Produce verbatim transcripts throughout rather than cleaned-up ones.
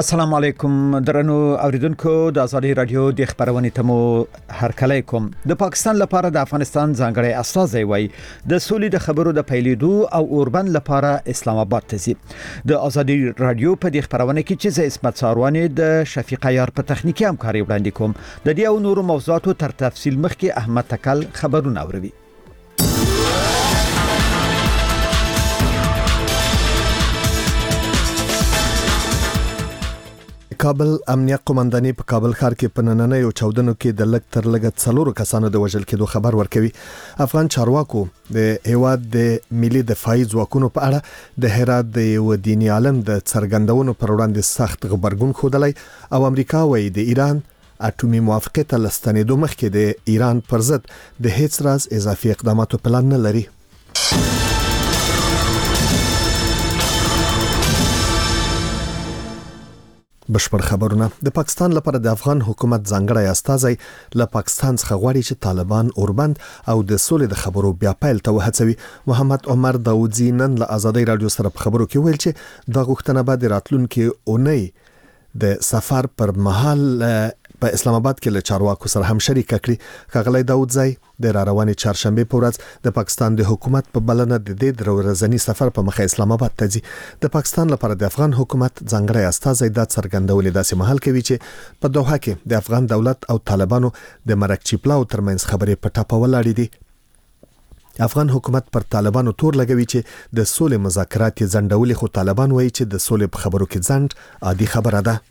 السلام علیکم درنو اوریدونکو د ازادي رادیو د خبرونې تمو هرکلی کوم. د پاکستان لپاره د افغانستان ځانګړی استازی وای د سولې د خبرو د پیلېدو او اوربند لپاره اسلام آباد ته ځي. د ازادي رادیو په د خبرونه کې چې ز اسمت ساروانی د شفیق عیار په تخنیکی همکاري وړاندې کوم. د دې او نورو موضوعاتو تر تفصیل مخکې احمد تکل خبرونه اوروي. کابل امنیه قومنداني په کابل ښار کې په نننۍ او چاودنو کې د لږ تر لږه څلورو کسانو د وژل کېدو خبر ورکوي. افغان چارواکو د هیواد د ملي دفاعي ځواکونو په اړه د هرات د یو دیني عالم د څرګندونو پر وړاندې سخت غبرګون ښودلی او امریکا وايي د ایران اټومي موافقه ته لستنېدو مخکې د ایران پر ضد د هیڅ راز اضافي اقداماتو پلان نه لري. بشپړ خبرونه. د پاکستان لپاره د افغان حکومت ځانګړی استازی له پاکستان څخه غواړي چې طالبان اوربند او د سولې د خبرو بیا پیل ته وهڅوي. محمد عمر داودزی نن له ازادي رادیو سره په خبرو کې ویل چې د غوښتنه بعد راتلونکي اونۍ د سفر پر مهال په اسلام آباد کې له چارواکو سره هم شریک کړي. ښاغلی داودزی د راروانې چهارشنبه په ورځ د پاکستان د حکومت په بلنه د دې درورزنی سفر په مخه اسلام آباد ته ځي. د پاکستان لپاره د افغان حکومت ځانګړی استازی د څرګندولې داسې مهال کوي چې په دوحه کې د افغان دولت او طالبانو د مرکچی پلاو ترمنځ خبرې په ټاپه ولاړې دي. افغان حکومت پر طالبانو تور لګوي چې د سولې مذاکرات یې ځنډولې، خو طالبان وایي چې د سولې په خبرو کې ځنډ عادي خبره ده.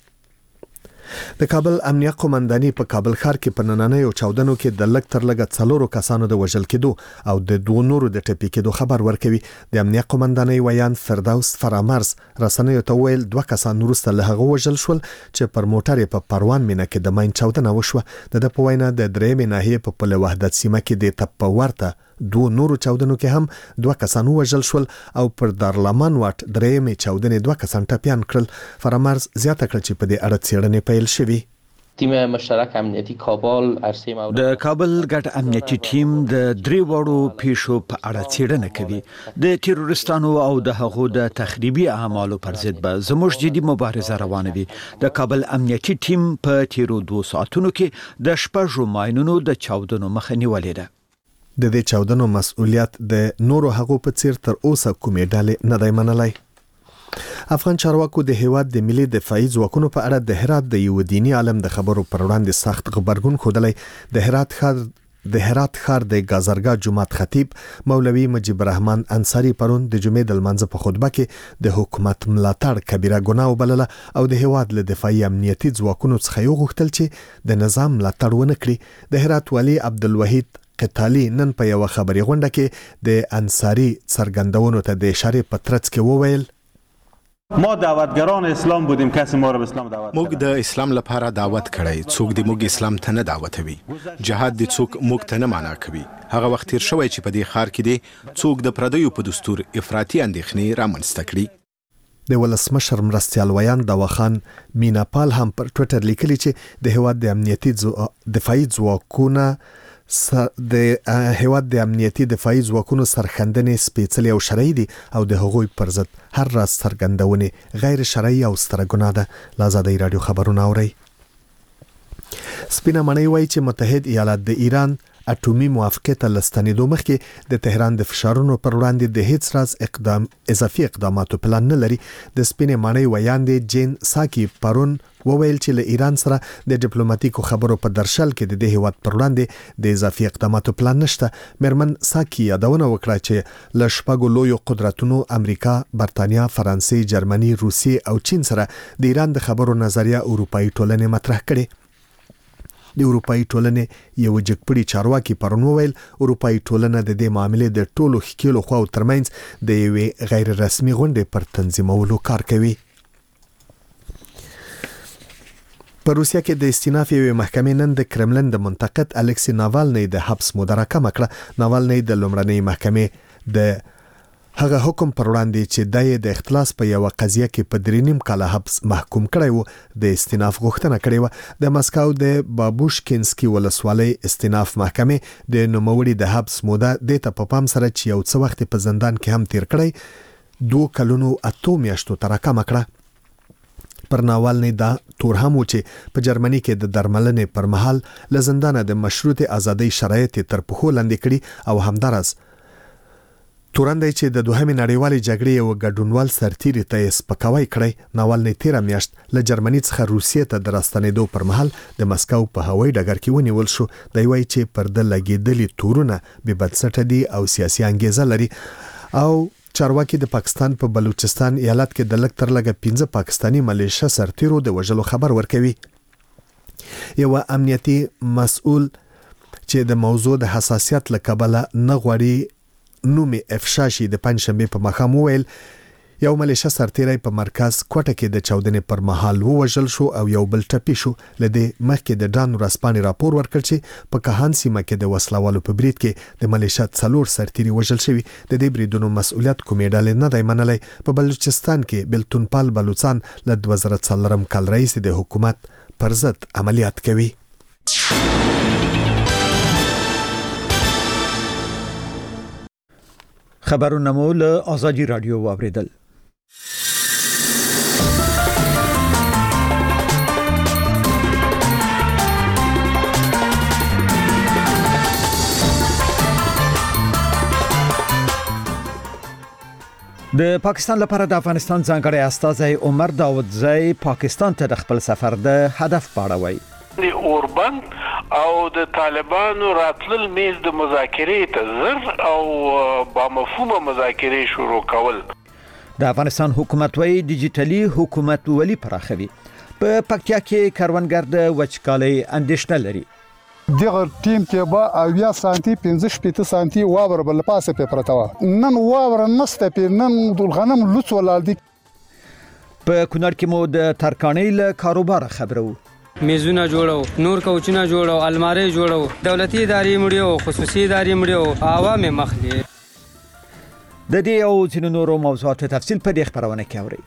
د کابل امنیه قومنداني په کابل ښار کې په نننۍ او چاودنو کې د لږ تر لږه څلورو کسانو د وژل کېدو او د دوه نورو د ټپي کېدو خبر ورکوي. د امنیه قومنداني ویان فردوس فرامرز رسنیو ته ویل دوه کسان وروسته له هغه وژل شول چې پر موټر په پروان مینه کې د ماین چاودنه وشوه. د د په وینا د درېمې ناحیې په پل وحدت سیمه کې د تپ ورته دوه نورو چاودنو کې هم دوه کسان وژل شول او پر دارلمان واټ درېمې چاودنې دوه کسان ټپیان کړل. فرامرز زیاته کړ چې په دې اړه څېړنې پیل شوې. تیم مشترک امنیتی کابل عرصه مورد د کابل ګډ امنیتي ټیم د درې وړو پیښو په اړه څېړنه کوي. د تیرورستانو او د هغو د تخریبي اعمالو پر ضد به زموږ جدي مبارزه روانه وي. د کابل امنیتي ټیم په تیرو دوه ساعتونو کې د شپږو ماینونو د چاودنو مخه نیولې ده. د دې چاودنو مسؤلیت د نورو هغو په څیر تر اوسه کومې ډلې نه دی منلی. افغان چارواکو د هیواد د ملي دفاعي ځواکونو په اړه د هرات د یو دیني عالم د خبرو پر وړاندې سخت غبرګون ښودلی. د هرات ښار د هرات ښار د گازرګاه جماعت خطیب مولوي مجيب الرحمن انصاری پرون د جمعې د لمانځه په خطبه کې د حکومت ملاتړ کبیره ګناه وبلله او د هیواد له دفاعي امنیتي ځواکونو څخه یو غوښتل چې د نظام ملاتړ ونه کړي. د هرات والی عبدالوحید قتالی نن په یو خبري غونډه کې د انصاری څرګندونو ته د اشاره په ترڅ کې وویل ما دعوتگران اسلام بودیم، کسی ما رو به اسلام دعوت موږ د اسلام لپاره دعوت کړی، څوک د موږ اسلام ته نه دعوتوي. جهاد د څوک موږ ته نه معنا کوي. هغه وخت تیر شوی چې په دې ښار کې دی څوک د پردیو په دستور افراطي اندېښنې رامنځته کړي. د ولسمشر مرستیال ویان دواخان میناپال هم پر ټویټر لیکلی چې د هیواد د امنیتي دفاعي ځواکونو د هیواد د امنیتي دفاعي ځواکونو سرښندنې سپېڅلې او شرعي دي او د هغوی پر ضد هر راز څرګندونې غیر شرعي او ستره ګناه ده. له ازادي رادیو خبرونه اورئ. سپینه مڼۍ وایي چې متحد ایالات د ایران اټومي موافقه ته لستنېدو مخکې د تهران د فشارونو پر وړاندې د هیڅ راز اقدام اضافي اقداماتو پلان نه لري. د سپینې مڼۍ ویاندې جین ساکی پرون وویل چې له ایران سره د ډیپلوماټیکو خبرو په درشل کې د دې هیواد پر وړاندې د اضافي اقداماتو پلان نشته. میرمن ساکی یادونه وکړه چې له شپږو لویو قدرتونو امریکا، برتانیا، فرانسې، جرمني، روسیې او چین سره د ایران د خبرو نظریه اروپایي ټولنې مطرح کړي. د اروپایي ټولنې یو جګپړي چارواکي پرون وویل اروپایي ټولنه د دې معاملې د ټولو ښکېلو خواو ترمنځ د یوې غیر رسمي غونډې پر تنظیمولو کار کوي. په روسیه کې د استیناف یوې محکمې نن د کرملن د منتقد الکسی ناوالنی د حبس موده راکمه کړه. ناوالنی د لومړنۍ محکمې د هغه حکم پر وړاندې چې د د اختلاس په یو قضیه کې په درې نیم کاله حبس محکوم کړی وو د استیناف غوښتنه کړې و. د مسکو د بابوشکینسکي ولسوالۍ استیناف محکمې د نوموړي د حبس موده د ته په پام سره چې یو څه وخت په زندان کې هم تیر کړی دوه کلونو اتو میاشتو ته راکمه کړه. پر ناوالني دا تور هم و چې په جرمني کې د درملنې پر مهال له زندانه د مشروط ازادۍ شرایط تر پخو لاندې کړي او همدارس تورندې چې د دوهمې نړیوالې جګړې یو ګډونوال سرتیری ته سپکاوی کړی ناوالني تیر میاشت له جرمني څخه روسیې ته د راستنېدو پر مهال د مسکو په هوایي ډګر کې ونیول شو دی وایي چې پر د لګېدلې تورونه به بنسټه دي او سیاسي انګیزه لري او چارواکي د پاکستان په بلوچستان ایالت کې د لږ تر لږه پنځه پاکستانی ملیشه سرتیرو د وژلو خبر ورکوي یو امنیتي مسؤل چې د موضوع د حساسیت لکبله نه غواړي نومي افشاشي د پنځشنبه په مخام ویل یو ملیشه سرتیری په مرکز کوټه کې د چاودنې پر مهال وژل شو او یو بل ټپي شو لدې مخکې د ډان ورسپانې راپور ورکړ چې په کهان سیمه کې د وسلوالو په برید کې د ملیشه څلور سرتیری وژل شوی د دې بریدونو مسؤلیت کومې ډلې نه دی منلی په بلوچستان کې بلتونپال بلوچستان له دوه زره څلورم کال رئیس د حکومت پر ضد عملیات کوي. خبرونه مو له آزادي رادیو واوریدل. د پاکستان لپاره د افغانستان ځانګړی استازی عمر داودزی پاکستان ته د خپل سفر د هدف په اړه وایي. د اوربند او د طالبانو راتلل میز د مذاکرې ته زر او با مفهومه مذاکرې شروع کول. د افغانستان حکومت وایي ډیجیټلي حکومت ولي پراخوي. په پکتیا کې کروندګر د وچکالۍ اندېښنه لري. دغه ټیم کې به اویا سانتي پنځه شپږ سانتي واور بل پاسه په پرتاوه نن واور نسته په نن د غنم لوڅ ولال دي. په کونړ کې مو د ترکاڼۍ له کاروبار خبرو. میزونه جوړو نور کوچونه جوړو الماری جوړو دولتي ادارې مړیو خصوصي ادارې مړیو عوامي مخلي. د دې او ځینو نورو موضوعاتو تفصیل په دې خبرونه کې اورئ.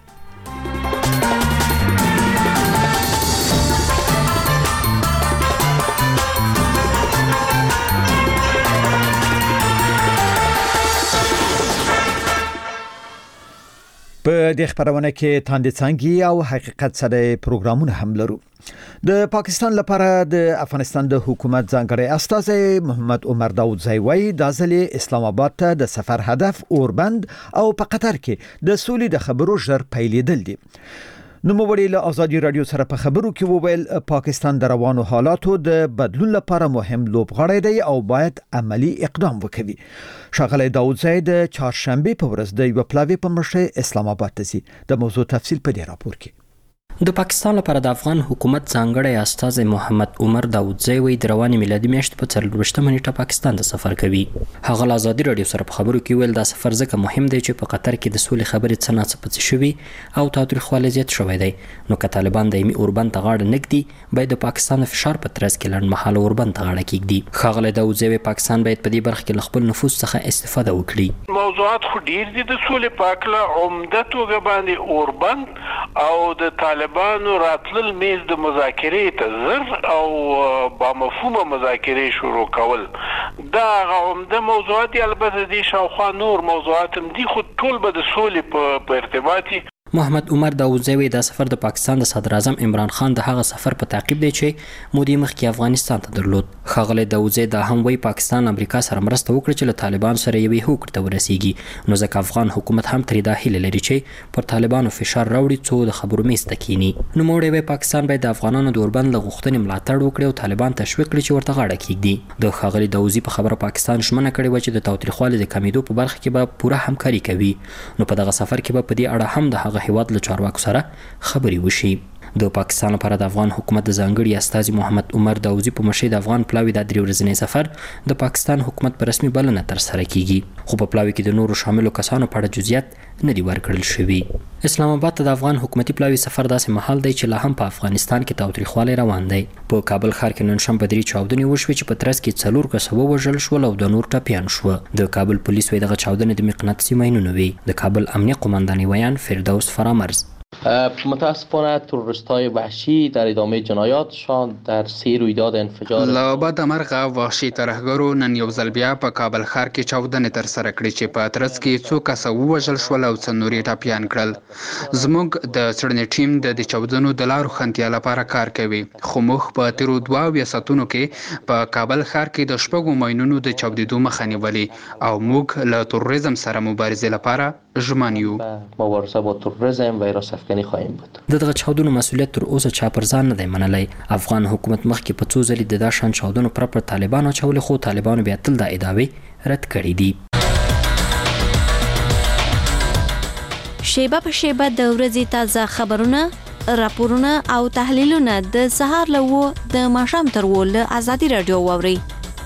په دې خبرونه کې تاندې څنګه او حقیقت سره پروګرامونه هم لرو. د پاکستان لپاره د افغانستان د حکومت ځانګړی استازی محمد عمر داودزی وایي د ځلې اسلام آباد ته د سفر هدف اوربند او په قطر کې د سولې د خبرو ژر پیلېدل دي. نوموړي له آزادي رادیو سره په خبرو کې وویل پاکستان د روانو حالاتو د بدلون لپاره مهم لوبغاړی دی او باید عملی اقدام وکړي. ښاغلی داودزی د چهارشنبه په ورځ د یو پلاوي په مشر اسلام آباد ته ځي. د موضوع تفصیل په دې راپور کې. د پاکستان لپاره د افغان حکومت ځانګړی استازی محمد عمر داودزی وایي د روانې میلادي میاشت په څلرویشتمه نیټه پاکستان ته سفر کوي. هغه له آزادي رادیو سره په خبرو کې ویل دا سفر ځکه مهم دی چې په قطر کې د سولې خبرې څه ناڅه پڅې شوي او تاوتریخوالی زیات شوی دی. نو که طالبان دایمي اوربند ته غاړه نږدي باید د پاکستان فشار په ترڅ کې لنډمهاله اوربند ته غاړه کېږدي. ښاغلی داودزی وایي پاکستان باید په دې برخه کې له خپل نفوذ څخه استفاده وکړي. موضوعات خو ډیر دي د سولې په هکله عمده توګه باندې اوربند او د طالبانو راتلل میز د مذاکرې ته زر او با مفهومه مذاکرې شروع کول دا عمده موضوعات دي. البته دي شاوخوا نور موضوعات هم دي خو ټول به د سولې په ارتباطي. محمد عمر داودزی وایي دا سفر د پاکستان د صدر اعظم عمران خان د هغه سفر په تعقیب دی چې مودې مخکې افغانستان ته درلود. ښاغلی داودزی دا هم وایي پاکستان امریکا سره مرسته وکړي چې له طالبان سره یوې هوکړې ته ورسیږي. نو ځکه افغان حکومت هم ترې دا هیله لري چې پر طالبانو فشار راوړي څو د خبرو میز ته کینی. نوموړی وایي پاکستان باید د افغانانو د اوربند له غوښتنې ملاتړ وکړي او طالبان تشویق کړي چې ورته غاړه کېږدي. د ښاغلي داودزي په خبره پاکستان ژمنه کړې وه چې د تاوتریخوالي د کمېدو په برخه کې به پوره همکاري کوي. نو په دغه سفر کې به په دې اړه هم د هغه هیواد له چارواکو سره خبرې وشي. د پاکستان لپاره د افغان حکومت د ځانګړي استازي محمد عمر داودزي په مشرۍ د افغان پلاوي د درې ورځنی سفر د پاکستان حکومت په رسمي بلنه ترسره کیږي. خو په پلاوي کې د نورو شاملو کسانو په اړه جزئیات نه دي ورکړل شوي. اسلام آباد ته د افغان حکومتي پلاوي سفر داسې مهال دی چې لا هم په افغانستان کې تاوتریخوالی روان دی. په کابل ښار کې نن شنبه درې چاودنې وشوې چې په ترڅ کې څلور کسه ووژل شول او د نور ټپیان شوه. د کابل پولیس وایي دغه چاودنې د مقناطیسي ماینونو وي. د کابل امنیه قومندانې ویان فردوس فرامرز متاسفانه تروریست‌های وحشی در ادامه جنایاتشان در سه رویداد انفجار له بد مرغه وحشي ترهګرو نن یو ځل بیا په کابل ښار کې چاودنې تر سره کړې چې په اترس کې څو کسه ووژل شول او څه نور یې ټپیان کړل. زموږ د څېړنې ټیم د دې چاودنو د لارو خنتیا لپاره کار کوي، خو موږ په تیرو دوه اویا ساعتونو کې په کابل ښار کې د شپږو ماینونو د چاودېدو مخه نیولې او موږ له تروریزم سره مبارزې لپاره ژمن یو. مبارزه با تروریسم و حراس افکنی خواهیم بود. د دغه چاودنو مسؤلیت تر اوسه چا پر ځان نه دی منلی. افغان حکومت مخکې په څو ځلې د داشان چاودنو پر پر طالبانو چولې، خو طالبانو بیا تل د ادعاوې رد کړې دي. شیبه په شیبه د ورځې تازه خبرونه، راپورونه او تحلیلونه د سهار له و د ماښام تر و له ازادي رادیو واورئ.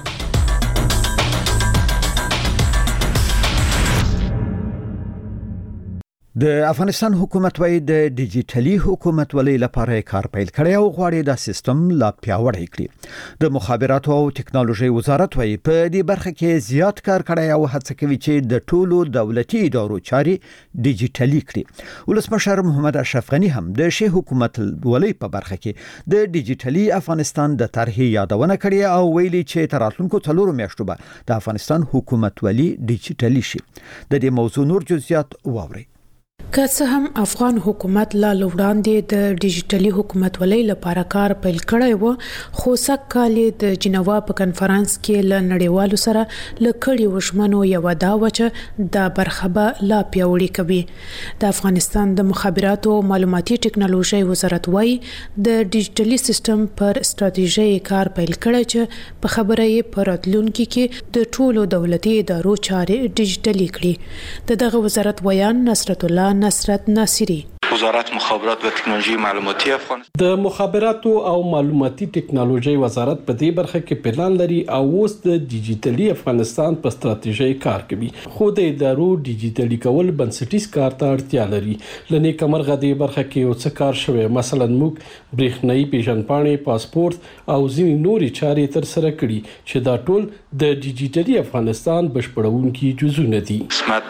د افغانستان حکومت وايي د ډیجیټلي حکومت ولې لپاره کار پیل کړی او غواړي دا سیستم لا پیاوړی کړي. د مخابراتو او ټکنالوژي وزارت وايي په دې برخه کې زیات کار کړی او هڅه کوي چې د ټولو دولتي ادارو چاري ډیجیټلي کړي. ولسمشر محمد اشرف غنی هم د شي حکومت ولې په برخه کې د ډیجیټلي افغانستان د طرحې یادونه کړې او ویلي چې تر راتلونکو څلورو میاشتو به د افغانستان حکومت ولې ډیجیټلي شي. د دې موضوع نور جزئیات واورئ. که څه هم افغان حکومت لا لوړاندې د ډیجیټلي حکومت ولې لپاره کار پیل کړی و، خو سږ کال د جنیوا په کنفرانس کې له نړیوالو سره لکړی وشمنو یو دا وچه د برخبه لا پیاوړی کوي. د افغانستان د مخابراتو او معلوماتي ټکنالوژي وزارت وايي د ډیجیټلي سیستم پر ستراتیژي کار پیل کړی چې په خبره یې پر راتلونکي کې د ټولو دولتي ادارو چارې ډیجیټلي کړي. دغه وزارت ویان نصرت الله نصرت ناصری. وزارت مخابرات و تکنولوژي معلوماتي افغانستان د مخابراتو او معلوماتي ټکنالوژي وزارت په دې برخه کې پلان لري او اوس د ډیجیټلي افغانستان په ستراتیژي کار کوي، خو د ادارو ډیجیټلي کول بنسټیز کار ته اړتیا لري. لنی کمرغه دې برخه کې یو څه کار شوی، مثلا موږ برېښنايي پیژندپاڼې، پاسپورت او ځینې نورې چارې تر سره کړي چې دا ټول د ډیجیټلي افغانستان بشپړونکي جزونه دي.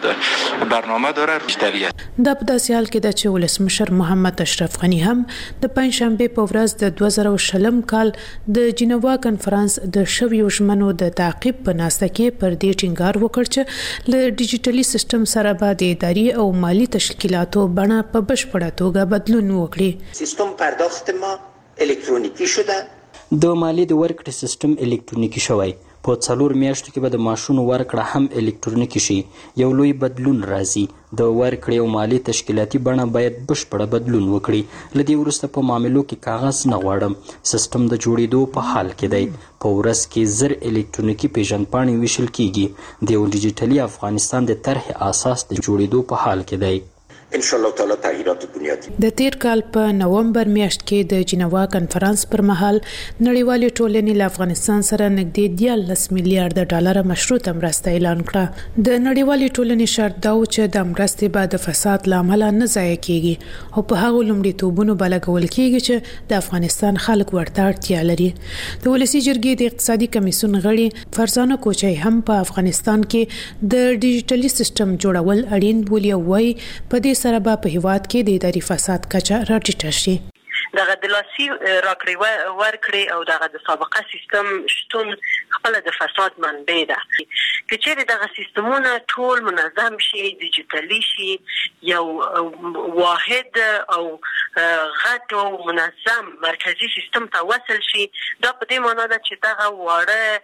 برنامه داره ډیجیټلیت. د په داسې حال کې د چې ولسمشر محمد اشرف غنی هم د پنځشنبه په ورځ د دوه زره شلم کال د جنیوا کنفرانس د شویو ژمنو د تعقیب په ناسته کې پر دې ټینګار وکړ چې له ډیجیټلي سیستم سره به د اداري او مالی تشکیلاتو بڼه په بشپړه توګه بدلون وکړي. سیستم پرداخت ما الکترونیکی شده. د مالی د ورکړې سیستم الکترونیکی شوی. په څلور میاشتو کې به د معاشونو ورکړه هم الکترونیکی شي. یو لوی بدلون راځي. د ورکړې او مالی تشکیلاتي بڼه باید بشپړه بدلون وکړي. له دې وروسته په معاملو کې کاغذ نه غواړم. سیستم د جوړېدو په حال کې دی. په ورځ کې زر الکترونیکی پیژندپاڼې ویشل کیږي. د یو ډیجیټلي افغانستان د طرحې اساس د جوړېدو په حال کې دی. ان شاء الله تعالی تغییرات بنیادی. د تیر کال په نومبر میاشت کې د جنیوا کنفرانس پر مهال نړیوالې ټولنې له افغانستان سره نږدې دیارلس میلیارډ ډالر مشروطه مرسته اعلان کړه. د نړیوالې ټولنې شرط دا و چې د مرستې بعد د فساد لامل نه ضایع کیږي او په هغه لومړیتوبونو بلګول کیږي چې د افغانستان خلک ورته اړتیا لري. د ولسی جرګې د اقتصادي کمیسیون غړي فرزانه کوچي هم په افغانستان کې د ډیجیټلي سیستم جوړول اړین بولي او وايي په دې سره به په هیواد کې د اداري فساد کچه راټیټه شي. دغه د لاسي راکړې ورکړې او دغه د سابقه سیستم شتون خپل د فساد منبع ده. که چیرې دغه سیستمونه ټول منظم شي، ډیجیټلي شي، یو واحد او غټ او منظم مرکزی سیستم ته وصل شي، دا په دې معنی ده چې دغه واړه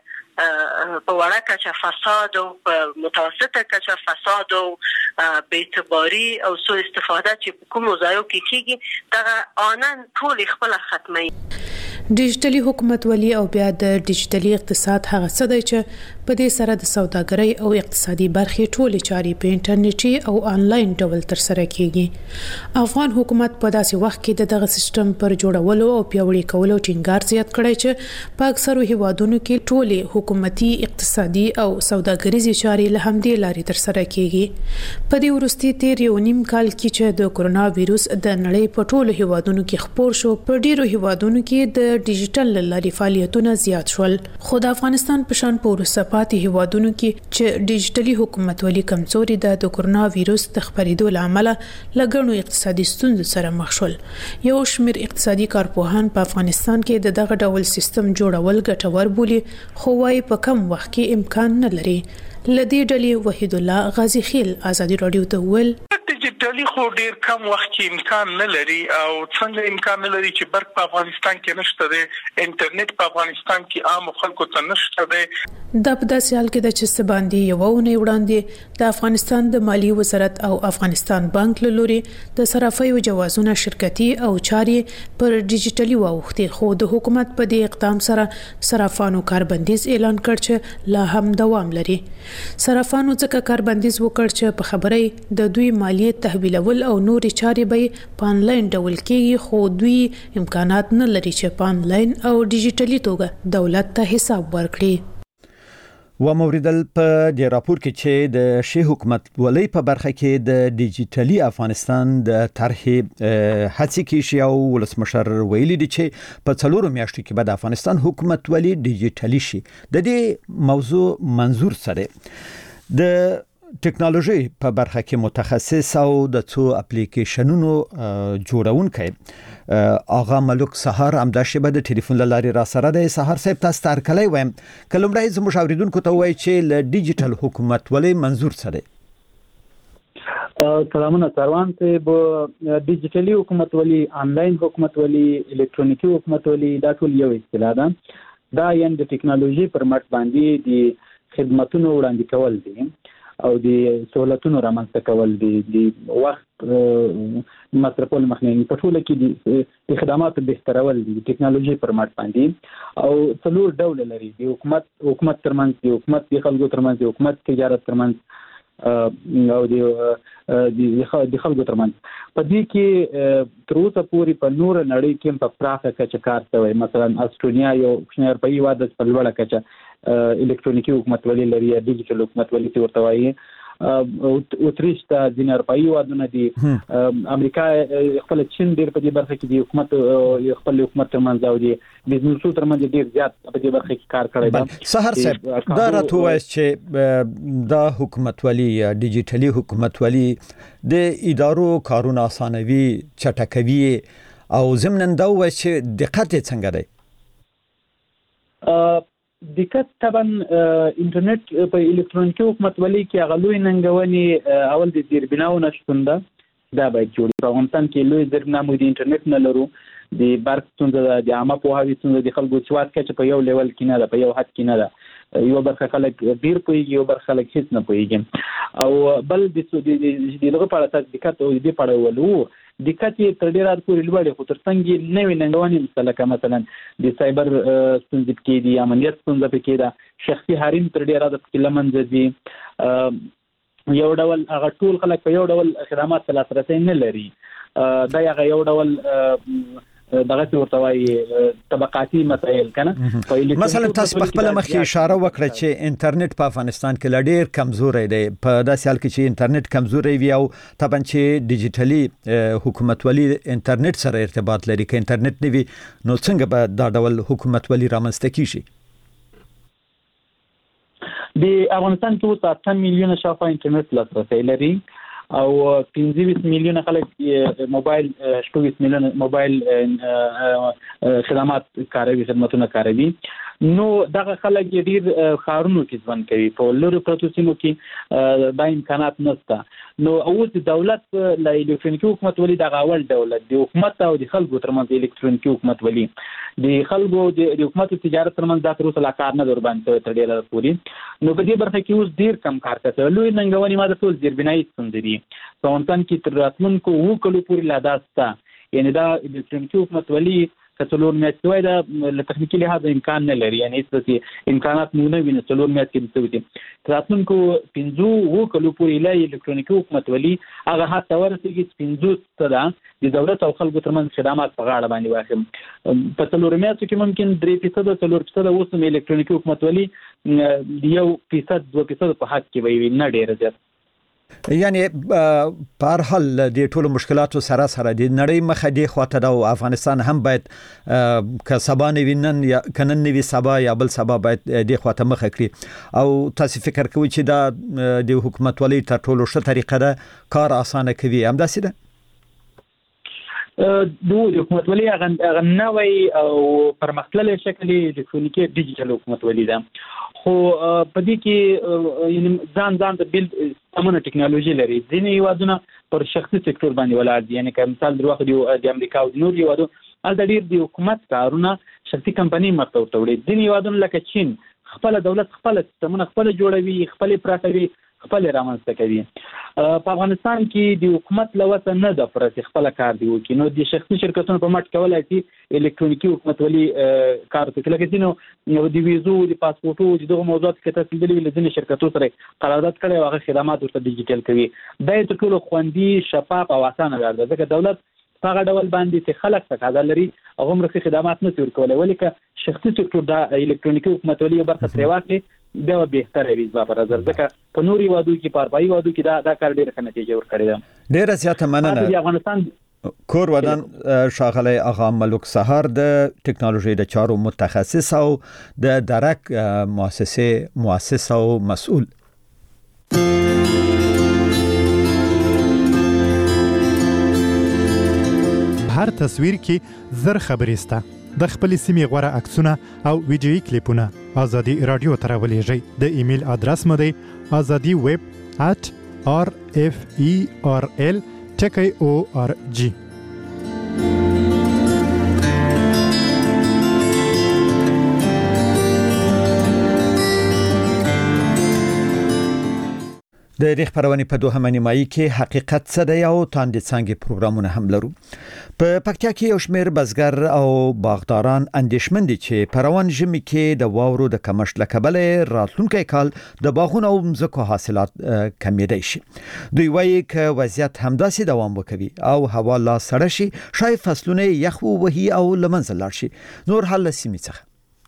په وړه کچه فساد او په متوسطه کچه فساد او بې اعتباري او سوء استفاده چې په کومو ځایو کې کیږي دغه آنن ټول خپل ختمي. ډیجیټلي حکومت ولي او بیا د ډیجیټلي اقتصاد هغه څه دی چې په دې سره د سوداګرۍ او اقتصادي برخې ټولې چارې په انټرنیټي او آنلاین ډول تر سره کیږي. افغان حکومت په داسې وخت کې دغه سیستم پر جوړولو او پیاوړي کولو ټینګار زیات کړی چې په اکثرو هیوادونو کې ټولې حکومتي، اقتصادي او سوداګریزي چارې له همدې لارې تر سره کیږي. په دې وروستي تیر یو نیم کال کې چې د کورونا وایروس د نړۍ په ټولو هیوادونو کې خپور شو، په ډیرو هیوادونو کې د د ډیجیټل لارې فعالیتونه زیات شول. خو د افغانستان په شان په وروسته پاتې هیوادونو کې چې ډیجیټلي حکومتولي کمزوري ده د کورونا وایروس د خپرېدو له امله لګڼو اقتصادي ستونزو سره مخ شول. یو شمېر اقتصادي کارپوهان په افغانستان کې د دغه ډول سیستم جوړول ګټور بولي، خو وايي په کم وخت کې امکان نه لري. لدی ډلې وحید الله غازی خیل آزادی رادیو ته ویل ډیجیټلی خو ډیر کم وخت کې امکان نه لري او څنګه امکان نه لري چې برق په افغانستان کې نشته دی، انټرنیټ په افغانستان کې عام خلکو ته نشته دی. د په داسې حال کې د چې باندې یو ونه وړاندې د افغانستان د مالی وزارت او افغانستان بانک له لوري د صرافیو جوازونه شرکتي او چاري پر ډیجیټلي واوښتي، خو د حکومت په دې اقدام سره صرافانو کاربندیز اعلان کړ چې لا هم دوام لري. صرافانو ځکه کاربندیز وکړ چې په خبرې د دوی مالی تحویلول او نوري چاري به په انلاین ډول کېږي، خو دوی امکانات نه لري چې په انلاین او ډیجیټلي توګه دولت ته حساب ورکړي. و موریدل په دې راپور کې چې د شی حکومت ولې په برخه کې د ډیجیټلي افغانستان د طرحې هڅې کې او ولسمشر ویلي دي چې په څلورو میاشتو کې به د افغانستان حکومت ولې ډیجیټلي شي. د دې موضوع منظور سره د ټکنالوژي په برخه کې متخصص او د څو اپلیکیشنونو جوړونکي آغا ملک سحر امداشه به د ټلیفون لارې را سره د سحر صاحب تاسو تر کله وایم کلمړای زموږ اوریدونکو ته وایي چې ل ډیجیټل حکومت ولې منظور سره. سلامونه سروان ته به ډیجیټلي حکومت ولې انلاین حکومت ولې الکترونیکی حکومت ولې دا ټول یو اصطلاح ده. دا یعنی د ټکنالوژي پر مټ باندې د خدماتونو وړاندې کول دي او د سہولتونو رامنځته کول دي، د وخت مصرفول مخنیوي په ټوله کې د خدماتو بهترول دي د ټکنالوژي پر مټ باندې. او څلور ډول لري د حکومت حکومت ترمنځ، د حکومت د خلکو ترمنځ، د حکومت تجارت ترمنځ او د د خلکو ترمنځ. په دې کې تر اوسه پورې په نور نړۍ کې په پراخه کچه کار شوی. مثلا استرالیا یو کوچنی اروپایي هیواد په لوړه کچه الکترونیکی حکومت ولې لري یا ډیجیټل حکومت ولې ورته وایي. اتریش ته د اروپایي هیوادونه دي، امریکا خپل چین ډیر په دې برخه کې د حکومت خپل حکومت ترمنځ او د بزنسو ترمنځ ډیر زیات په دې برخه کې کار کړی دی. سحر صاحب دا راته وایي چې دا حکومت ولې یا ډیجیټلي حکومت ولې د ادارو کارونه اسانوي، چټکوي او ضمن دا وایي چې دقت څنګه دی؟ دقت طبعا انټرنیټ په الکترونیکی حکومت ولې کې غلوې ننګونی اول د زیربناو نشټون ده، دا باید جوړ په افغانستان کې لوی زیربناو د انټرنیټ نه لرو، د برق ستونزه، د عامه پوهاوي ستونزه، د خلکو سواد کچه په یو لیول کې نه ده، په یو حد کې نه ده. یو برخه خلک ډیر پوهیږي، یو برخه خلک هیڅ نه پوهیږي. او بل د دغه په اړه تاسو دقت او دې په اړه ولو دقت یې تر ډیره پورې لوړ خو تر څنګه نوې ننګونې مثلا مثلا د سایبر ستونزې کې دي، امنیت ستونزې کې ده، شخصي حریم تر ډیره د لمنځه دي. یو ډول هغه ټول خلک په یو ډول خدمات ته لاسرسي نه لري. دا هغه یو ډول دغه ورته وایي طبقاتي مسایل کنه. مثلا تاسو په خپل مخ کې اشاره وکړه چې انټرنیټ په افغانستان کې لډیر کمزوري دی. په داسې حال کې چې انټرنیټ کمزوري وي او طبعا چې ډیجیټلي حکومت ولي انټرنیټ سره ارتباط لري، که انټرنیټ نه وي نو څنګه به دا ډول حکومت ولي رامنځته کیږي؟ د افغانستان کې اوس اته میلیونه شاوخوا انټرنیټ لاسرسي لري او پنځه میلیونه خلک موبایل شپږ میلیونه موبایل خدمات کاروي، خدماتونه کاروي. نو دغه خلک ډیر خارونو کې ژوند کوي، په لوري پروتو سیمو کې دا امکانات نشته. نو اوس د دولت له الکترونیکی حکومت ولې دغه اول دولت د حکومت او د خلکو ترمنځ الکترونیکی حکومت ولې د خلکو د حکومت تجارت ترمنځ دا تر اوسه لا کار نه در باندې تر ډیره پورې. نو په دې برخه کې اوس ډیر کم کار کوي. لوی ننګونې ما د ټول زیربنایي ستونزې دي په افغانستان کې تر راتلونکو اوه کلو پورې لا داسته، یعنی دا الکترونیکی حکومت ولې کڅلور میاشتې وای دا له تخنیکی لحاظ امکان نه لري، یعنی هیڅ امکانات نه ویني څلور میاشتې کې څه راتلونکو پنځو اوه کلو پورې لا الکترونیکی حکومت ولې هغه حتی ورسېږي چې پنځوس ته د دولت او خلکو ترمنځ خدمات په غاړه باندې واخلي. په څلور میاشتو کې ممکن درې فیصده څلور فیصده اوس هم الکترونیکی حکومت ولې یو فیصد دوه فیصد په حق کې وي، نه ډېر زیات. یعنی په هر حال د ټولو مشکلاتو سره سره د نړۍ مخه دی خواته د افغانستان هم باید که سبا نوینن یا کنن نوی سبا یا بل سبا باید د خواته مخه کړي او تاسو فکر کوئ چې دا د حکومت ولی تر ټولو ښه طریقه ده کار اسانه کوي همداسې ده د حکومت ولی هغه نوې او پرمختللي شکل الکترونیکي ډیجیټل حکومت ولی ده خو په دې کې یعنی ځان ځان د بیل سمونه ټکنالوژي لري ځینې هیوادونه پر شخصي سکتور باندې ولاړ دي یعنی که مثال در واخلو د امریکا او نور هیوادو هلته ډېر د حکومت کارونه شخصي کمپنۍ مخته ورته وړي ځینې هیوادونه لکه چین خپل دولت خپل سیستمونه خپل جوړوي خپل پراخوي خپل رامنځته کوي په افغانستان کې د حکومت لوسه نه د پرته خپل کار دی وکړي نو د شخصي شرکتونو په مټ کولای شي الکترونیکي حکومت ولی کار کوي لکه ځینو نو د ویزو د پاسپورتو دغه موضوعات کې تاسو د لږ شرکتونو سره قرارداد کړي او هغه خدمات ورته ډیجیټل کوي دا ټول خوندي شفاف او اسانه کار دی ځکه دولت هغه ډول باندې چې خلک تقاضا لري هغه مرسته خدمات نه تور کولای ولیکه شخصي سکتور د الکترونیکي حکومت ولی برخه ترې واخلي دا به تر وی په نظر ځکه په نوري وادو کې پارپای وادو کې دا دا کار ډېر ښه نتیجه ورکړي ده ډېر زیاته مننه د افغانستان کور ودان شاغلی آقا ملک سهار د ټکنالوژي د چارو متخصص او د درک مؤسسه مؤسس او مسؤل هر تصویر کې زر خبرې سته د خپل سیمې غوړه عکسونه او ویډیويي کلیپونه ازادي رادیو ته راولېږئ د ایمیل ادرس مو دی azadi web at r f e r l ټکی او ار جی د ریخ پرونی په دوه نیمایي کې حقیقت څه دی او تاندې څنګه پروګرامونه هم لرو په پکتیا کې یو شمېر بزګر او باغداران اندېښمن دي چې پروان ژمي کې د واورو د کمښت له کبله راتلونکي کال د باغونو او مځکو حاصلات کمیدای شي دوی وایي چې وضعیت همداسې دوام وکوي او هوا لا سړه شي شاید فصلونه یخ وهي او لمنځه لاړ شي نور حل سیمې څخه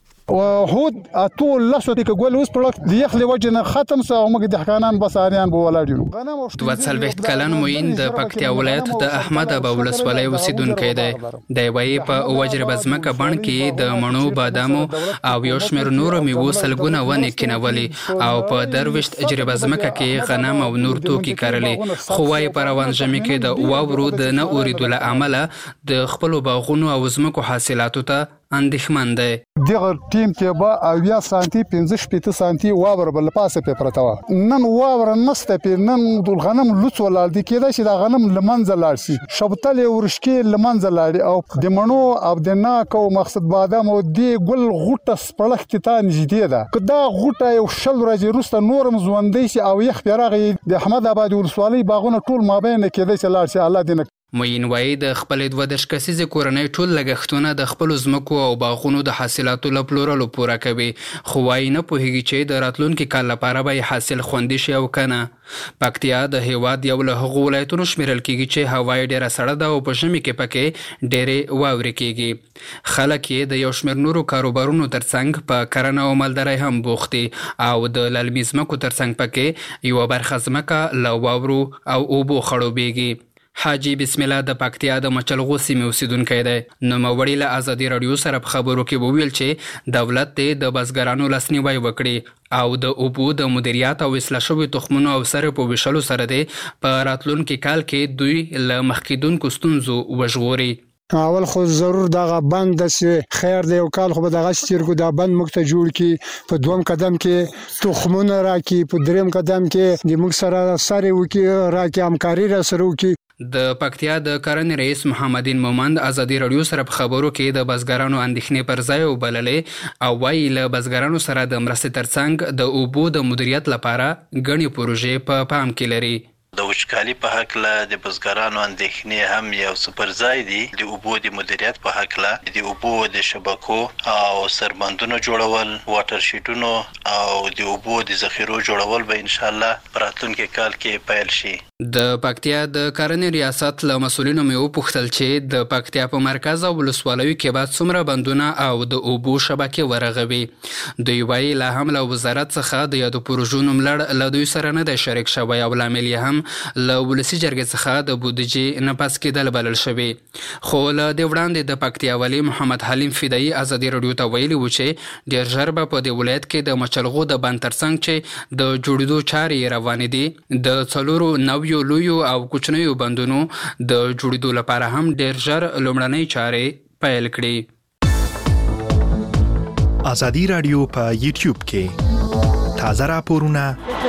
وهود اټول لاسو ته ګول اوس پروډکټ دی خلې وجنه ختم سو او موږ د حقانان بساریان بو ولاړو دوه څلوېښت کلن موین د پکتیا ولایت د احمد ابا ولسوالۍ اوسیدونکی دی د وایي په وجر بزمکه بڼ کې د مڼو بادامو او یو شمېر نورو میوو سلګونه ونې کینولې او په درویشت اجر بزمکه کې غنم او نور توکي کرلي خو وايي په روان ژمي کې د واورو د نه اوریدو له امله د خپلو باغونو او ځمکو حاصلاتو ته اندېښمن دی دغه ټیم کې به اویا سانتي پنځه شپېته سانتي واور بل پاسه په پرتا و نن واور نسته په نن د غنم لوڅ ولال دي کېدا چې د غنم لمنځه لاړ شي شبتل ورشکي لمنځه لاړ او د مڼو او د ناکو مقصد بادام او دی ګل غوټه سپړښت ته نږدې ده کدا غوټه یو شل ورځې روسته نورم ځوندې شي او یخ پیراغي د احمد آباد ولسوالۍ باغونه ټول مابین کېدای چې لاړ شي الله دې موین وایي د خپلې دوه دېرش کسیزې کورنۍ ټول لګښتونه د خپلو ځمکو او باغونو د حاصلاتو له پلورلو پوره کوي خو وایي نه پوهېږي چې د راتلونکي کال لپاره به یې حاصل خوندي شي او که نه پکتیا د هیواد یو له هغو ولایتونو شمیرل کېږي چې هوا یې ډېره سړه ده او په ژمي کې پکې ډېرې واورې کېږي خلک یې د یو شمېر نورو کاروبارونو ترڅنګ په کرنه او مالدارۍ هم بوخت دي او د للمي ځمکو ترڅنګ پکې یوه برخه ځمکه له واورو او اوبو خړوبېږي حاجی بسم الله د پکتیا د مچلغو سیمې اوسیدونکی دی نوموړي له ازادي راډیو سره په خبرو کې وویل چې دولت دې د بزګرانو لاسنیوی وکړي او د اوبو د مدیریت او اصلاح شویو تخمونو او سره په ویشلو سره دې په راتلونکي کال کې دوی له مخکېدونکو ستونزو وژغوري اول خو ضرور دغه بند چې خیر دی او کال خو به دغه چیرګو دا بند موږ ته جوړ کی په دوم قدم کې تخمونه راکې په دریم قدم کې د موږ سره سره وکي راکې همکاري را سره وکي د پکتیا د کرنې رئیس محمدین مومند ازادي راډیو سره په خبرو کې د بزګرانو اندېښنې پر ځای وبللې او وایي له بزګرانو سره د مرستې ترڅنګ د اوبو د مدیریت لپاره ګڼې پروژې په پام کې لري د وچکالي په هکله د بزګرانو اندېښنې هم یو څه پر ځای دي د اوبو د مدیریت په هکله د اوبو د شبکو او سربندونو جوړول واټر شیټونو او د اوبو د ذخیرو جوړول به انشاءالله په راتلونکي کال کې پیل شي د پکتیا د کرنې ریاست له مسولینو مې وپوښتل چې د پکتیا په مرکز او ولسوالیو کې بعد څومره بندونه او د اوبو شبکې ورغوي. دوی وایي لا هم له وزارت څخه د یادو پروژو نوملړ له دوی سره نه دی شریک شوی او لامل یې هم له ولسي جرګې څخه د بودیجې نه پس کېدل بلل شوی. خو له دې وړاندې د پکتیا والي محمد حلیم فدایي ازادي راډیو ته ویلي و چې ډېر ژر به په دې ولایت کې د مچلغو د بند ترڅنګ چې د جوړېدو چارې روانې دي د څلورو نو یو لویو او کوچنیو بندونو د جوړېدو لپاره هم ډېر ژر لومړنۍ چارې پیل کړي. ازادي راډیو په یوټیوب کې تازه راپورونه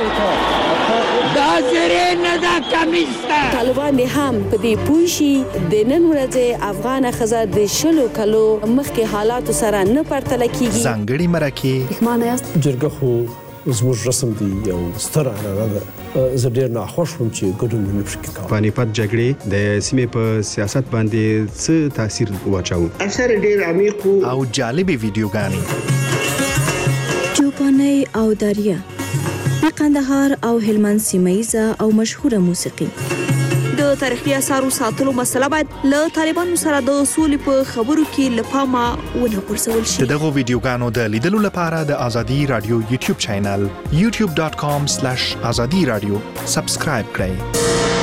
طالبان هم په دې پوه شي د نن ورځې افغان ښځه د شلو کلو مخکې حالاتو سره نه پرتله کیږي. ځانګړي مرکې پښمانه یاست جرګه خو زموږ رسم دی یو ستر عنعنه ده. زه ډېر ناخوښ وم چې ګډون مې نشو کولی. پانیپت جګړې د سیمې په سیاست باندې څه تاثیر واچاوه؟ اثر ډېر عمیق او جالبې ویډیوګانې چوپانۍ او دریا د قندهار او هلمند سیمه او مشهوره موسیقي. د تاریخي اثارو ساتلو مسله باید له طالبانو سره د اصول په خبرو کې لپاره ونه پرسول شي. دغه ویډیوګانو د لیدلو لپاره د ازادي رادیو یوټیوب چینل یوټیوب ډاټ کام سلیش ازادي رادیو سبسکرایب کړئ.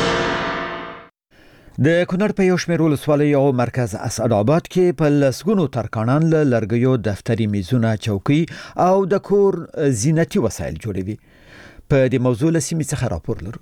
د کونړ په یو شمېر ولسوالیو او مرکز اسعدآباد کې په لسګونو ترکاڼان له لرګیو دفتري میزونه چوکۍ او د کور زینتي وسایل جوړوي. په دې موضوع له سیمې څخه راپور لرو.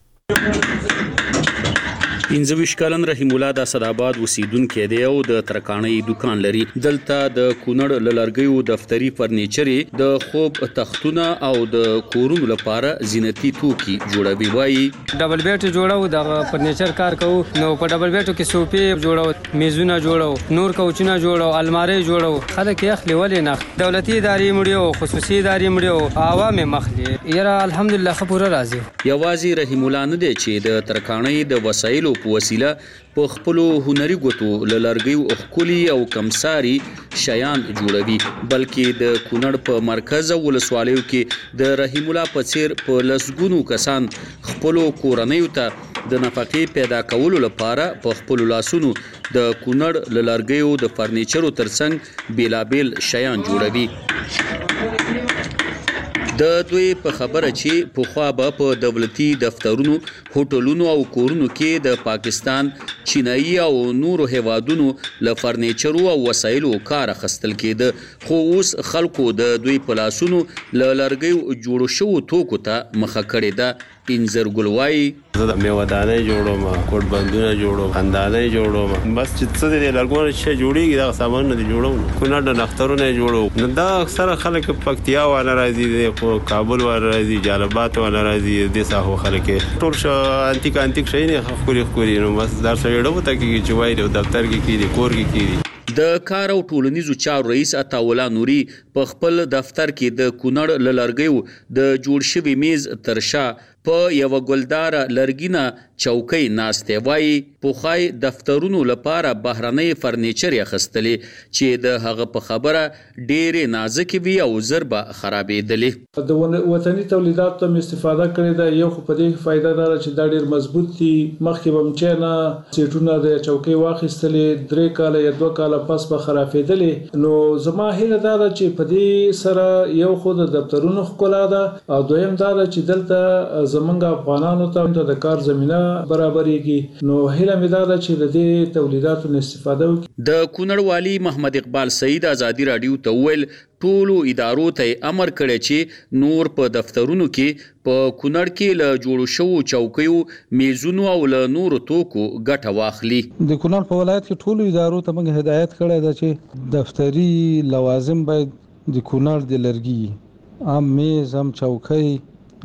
پنځه ویشت کلن رحیم الله د اسعدآباد اوسیدونکی دی او د ترکاڼۍ دکان لري. دلته د کونړ له لرګیو دفتري فرنیچر د خوب تختونه او د کورونو لپاره زینتي توکي جوړوي. وایي ډبل بیټ جوړو د فرنیچر کار کوو نو په ډبل بیټو کې صوفې جوړو میزونه جوړو نور کوچونه جوړو الماری جوړو. خلک یې اخلي ولې نه دولتي ادارې مړیو خصوصي ادارې مړیو عوامي مخلي یره الحمدلله خبره راځي. یوازې رحیم الله نه دی چې د ترکاڼۍ د وسایلو په وسیله په خپلو هنري ګوتو له لرګیو ښکلي او کمساري شیان جوړوي بلکې د کونړ په مرکز او ولسوالیو کې د رحیم الله په څیر په لسګونو کسان خپلو کورنیو ته د نفقې پیدا کولو لپاره په خپلو لاسونو د کونړ له لرګیو د فرنیچرو ترڅنګ بیلابیل شیان جوړوي. د دوی په خبره چې پخوا به په دولتي دفترونو هوټلونو او کورونو کې د پاکستان چینایي او نورو هیوادونو له فرنیچرو او وسایلو کار اخیستل کېده خو اوس خلکو د دوی په لاسونو له لرګیو جوړو شوو توکو ته مخه کړې ده. انځر ګل وایي زه د میوه دانې جوړوم کوټ بندونه جوړوم خندانې جوړوم بس چې څه دې لرګونه چې جوړیږي دا سامان نه جوړوم کونړ د نخترونه جوړوم نو دا اکثره خلک پکتیا وانه راځي خو کابل وانه راځي جلبات وانه راځي د ساحو خلک ټول شو انتیک انتیک شي نه خوري خوري نو بس در سره ډوب ته کې چې وایي د دفتر کې کې کور کې کې د کار او ټولنیزو چارو رئیس عطاوالله نوري په خپل دفتر کې د کونړ له لرګیو د جوړ شوي میز تر شا په یو ګلدار لرګینه چوکۍ ناسته. وایي پوخای دفترونو لپاره بهرنۍ فرنیچر اخیستلې چې د هغه په خبره ډېرې نازکې وي او زر به خرابېدلې. د وطني تولیداتو هم استفاده کړې ده. یو خو په دې فایده ده چې دا ډېر مضبوط دي. مخکې به هم چې نه سیټونه د چوکۍ واخیستلې درې کاله یا دوه کاله پس به خرابېدلې. نو زما هیله دا ده چې په دې سره یو خو د دفترونو ښکلا ده او دویم دا ده چې دلته زمونږ افغانانو ته د کار زمینه برابرېږي. نو هیله مې دا ده چې د دې تولیداتو نه استفاده وکړي. د کونړ والي محمد اقبال سعید ازادي راډیو ته وویل ټولو ادارو ته امر کړی چې نور په دفترونو کې په کونړ کې له جوړو شوو چوکیو میزونو او له نورو توکو ګټه واخلي. د کونړ په ولایت کې ټولو ادارو ته موږ هدایت کړی ده چې دفتري لوازم باید د کونړ د لرګي هم میز هم چوکۍ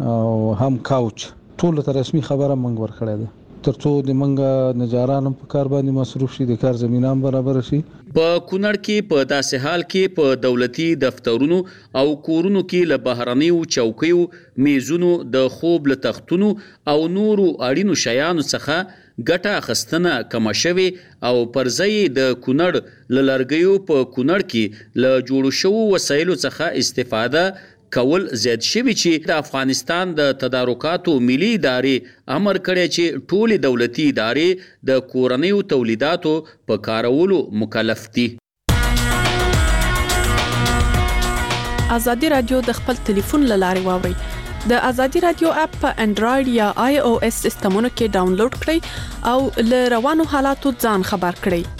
او هم کاوچ ټول ته رسمي خبره موږ ورکړې ده ترڅو د موږ نجاران په کار باندې مصروف شي د کار زمينه هم برابر شي. په کونړ کې په داسې حال کې په دولتي دفترونو او کورونو کې له بهرنیو چوکیو میزونو د خوب له تختونو او نورو اړینو شیانو څخه ګټه اخیستنه کمه شوې او پر ځای د کونړ له لرګیو په کونړ کې له جوړو شوو وسایلو څخه استفاده کول زیات شوی چې د افغانستان د تدارکاتو ملي ادارې امر کړی چې ټولې دولتي ادارې د کورنیو تولیداتو په کارولو مکلف دي. ازادي رادیو د خپل ټلیفون له لارې واورئ. د ازادي رادیو اپ په انډراید یا آی او اس سیستمونو کې ډاونلوډ کړئ او له روانو حالاتو ځان خبر کړئ.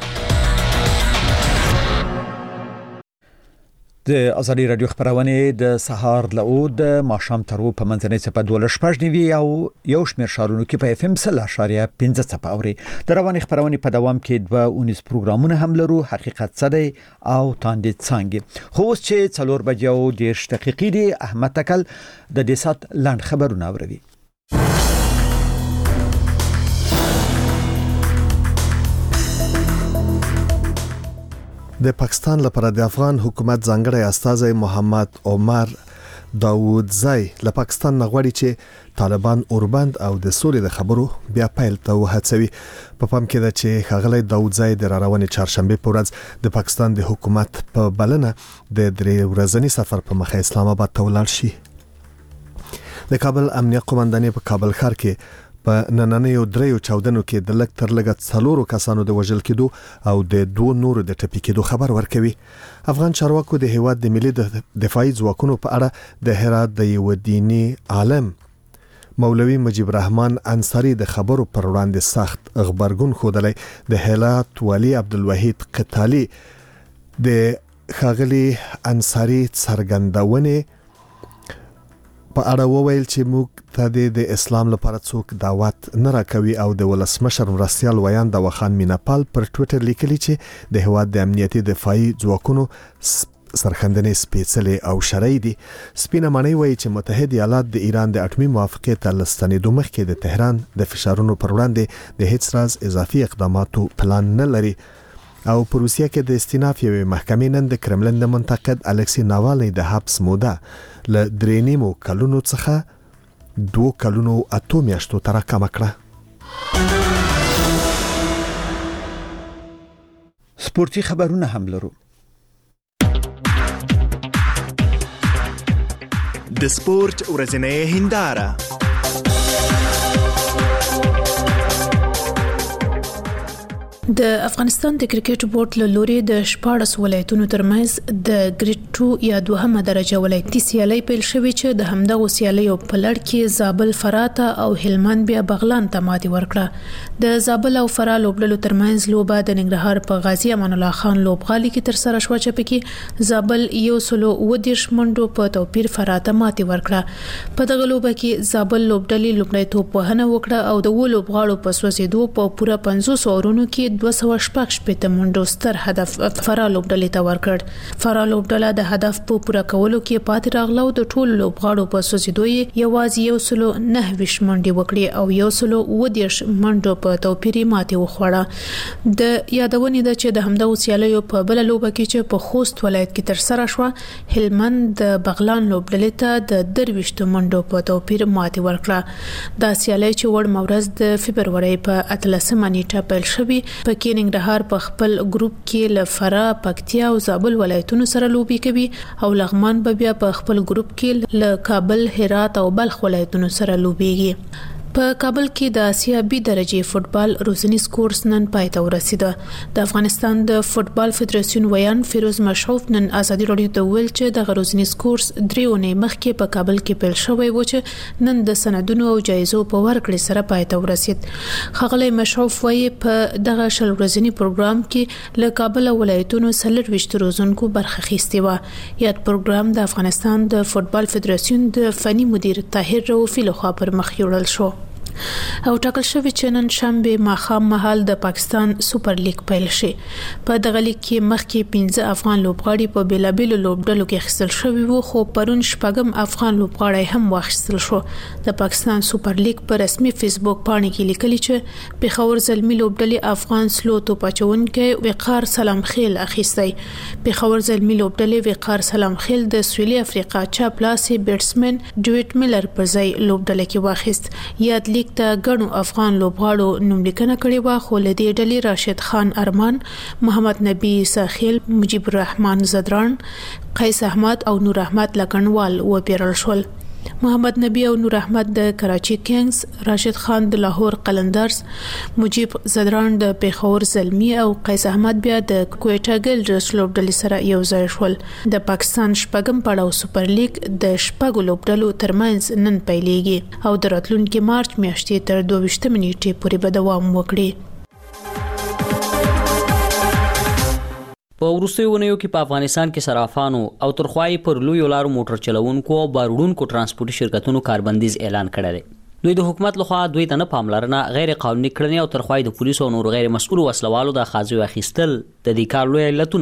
د ازادي رادیو خبرونه د سهار له د ماښام تر په منځنۍ صفه دوله شپږ نیوي او یو شمېر شارونو کې په اف ام سل اشاریه پنځه صفه اوري. د رواني خبرونه په دوام کې دوه اونیز پروګرامونه هم لرو، حقیقت څه دی او تاندې څنګه. خو اوس چې څلور بجې او دېرش دقیقې دي، احمد تکل د دې سات لاند خبرونه اوري. د پاکستان لپاره د افغان حکومت ځانګړی استازی محمد عمر داوودزی له پاکستان نغواړي چې طالبان اوربند او د سولې د خبرو بیا پیل ته وهڅوي. په پام کې ده چې ښاغلی داوودزی د راروانې چهارشنبه په ورځ د پاکستان د حکومت په بلنه د درې ورځني سفر په مخه اسلام آباد ته ولاړ شي. د کابل امنیه قومندانۍ په کابل ښار کې په نننیو دریو چاودنو کې د لږ تر لږه څلورو کسانو د وژل کېدو او د دوه نورو د ټپي کېدو خبر ورکوي. افغان چارواکو د هیواد د ملي دفاعي ځواکونو په اړه د هرات د یو دیني عالم مولوي مجيب رحمان انصاری د خبرو پر وړاندې سخت خبرګون خوده. د هرات والی عبدالوحید قتالی د ښاغلي انصاری څرګندونه په اړه وویل چې موږ ته د اسلام لپاره څوک دعوت نه راکوي او د ولسمشر مرستیال ویان د وخان میناپال پر ټوئیټر لیکلي چې د هواد د امنیتي دفاعي ځواکونو سرخندنې سپېڅلې او شرعي دي. سپینه معنی وایي چې متحد ایالات د ایران د اټومي موافقې ته لستنېدو مخکې د تهران د فشارونو پر وړاندې د هیڅ راز اضافي اقداماتو پلان نه لري. او په روسیه کې د استیناف یوې محکمې نن د کرملن د منتقد الکسی ناوالنی د حبس موده له درې نیمو کلونو څخه دوه کلونو اته میاشتو ته راکمه کړه. سپورتي خبرونه هم لرو. د سپورت ورځنۍ هنداره. د افغانستان د کرکټ بورډ له لوري د شپاړس ولایتونو ترمنځ د ګریډ دوه یا دوهمه درجه ولایتي سیالي پیل شوې چې د همدغه سیالیو په لړ کې زابل فرات او هلمند بیا بغلان ته ماتې ورکړه. د زابل او فرات لوبډلو ترمنځ لوبه د ننګرهار په غازی امان الله خان لوبغالي کې تر سره شو چې پکې زابل یو سلو ودیش منډو په توپیر فرات ماتې ورکړه. په دغه لوبه کې زابل لوبډلې لومړی توپ وهنه وکړه او د و لوبغاړو په سوسیدو په پوره پنځوس اورونو کې دوه سوه شپږ شپېته منډو ستر هدف فرا لوبډلې ته ورکړ. فرا لوبډله د هدف په پوره کولو کې پاتې راغله او د ټولو لوبغاړو په سوسیدو یې یوازې یو سلو نهه ویشت منډې وکړې او یو سلو اووه دېرش منډو په توپیر ماتې وخوړه. د یادونې ده چې د همدغو سیالیو په بله لوبه کې چې په خوست ولایت کې ترسره شوه، هلمند د بغلان لوبډلې ته د درویشتو منډو په توپیر ماتې ورکړه. دا سیالي چې وړ ورځ د فبرورۍ په اتلسمه نیټه پیل شوې، پکې ننګرهار په خپل ګروپ کې له فرا، پکتیا او زابل ولایتونو سره لوبي کوي او لغمان به بیا په خپل ګروپ کې له کابل، هرات او بلخ ولایتونو سره لوبيږي. په کابل کې د آسیا بي درجه فوتبال روزنیز کورس نن پای ته ورسیده. د افغانستان د فوتبال فدراسیون ویان فیروز مشعوف نن ازادي رادیو ته ویل چې د روزنیز کورس دریونه مخکې په کابل کې پیل شوی و چې نن د سندونو او جایزو په ورکړې سره پای ته ورسید. ښاغلی مشعوف وایي په دغه شل ورځنی پروګرام کې له کابل ولایتونو څلور ویشت روزونکو برخه اخیستې وه. یاد پروګرام د افغانستان د فوتبال فدراسیون د فني مدیر طاهر رؤفي لخوا پر مخ یوړل شو او ټاکل شوی چې نن شنبه ماښام مهال د پاکستان سوپر لیګ پیل شي. په دغه لیګ کې مخکې پنځه افغان لوبغاړي په بیلابیلو لوبډلو کې اخیستل شوي وو، خو پرون شپږم افغان لوبغاړی هم واخیستل شو. د پاکستان سوپر لیګ په رسمي فیسبوک پاڼه کې لیکلي چې پېښور زلمي لوبډلې افغان سلو توپ اچونکي وقار سلام خیل اخیستی. پېښور زلمي لوبډلې وقار سلام خیل د سویلي افریقا چاپ لاسي بیټسمن ډویټ میلر پر ځای لوبډله کې واخیست. یاد لیگ ته غنو افغان لوبغاړو نوملیکنه کړې و، خو لدې ډلې راشد خان ارمان، محمد نبی ساخیل، مجيب الرحمن زدران، قیس احمد او نور احمد لکنوال و پیرل شول. محمد نبی او نور احمد د کراچي کینګز، راشد خان د لاهور قلندرز، مجيب زدران د پیښور زلمی او قیس احمد بیا د کوټا ګلډرز لوبډلې سره یو ځای شول. د پاکستان شپږم پړاو سپر لیګ د شپږو لوبډلو ترمنځ نن پیلېږي او د راتلونکي مارچ میاشتې تر دوه ویشت نیټې پورې به دوام وکړي. په وروستیو ونیو کې په افغانستان کې صرافانو او ترخوای پر لوی لارو موټر چلوونکو او بارونکو ترانسپورتي شرکتونو کاربندیز اعلان کړی دی. دوی د حکومت لخوا دوی ته نه پاملرنه، غیر قانوني کړنې او ترخوای د پولیسو او نور غیر مسؤل وسلوالو د خازو اخیستل د دې کار لوی علتونه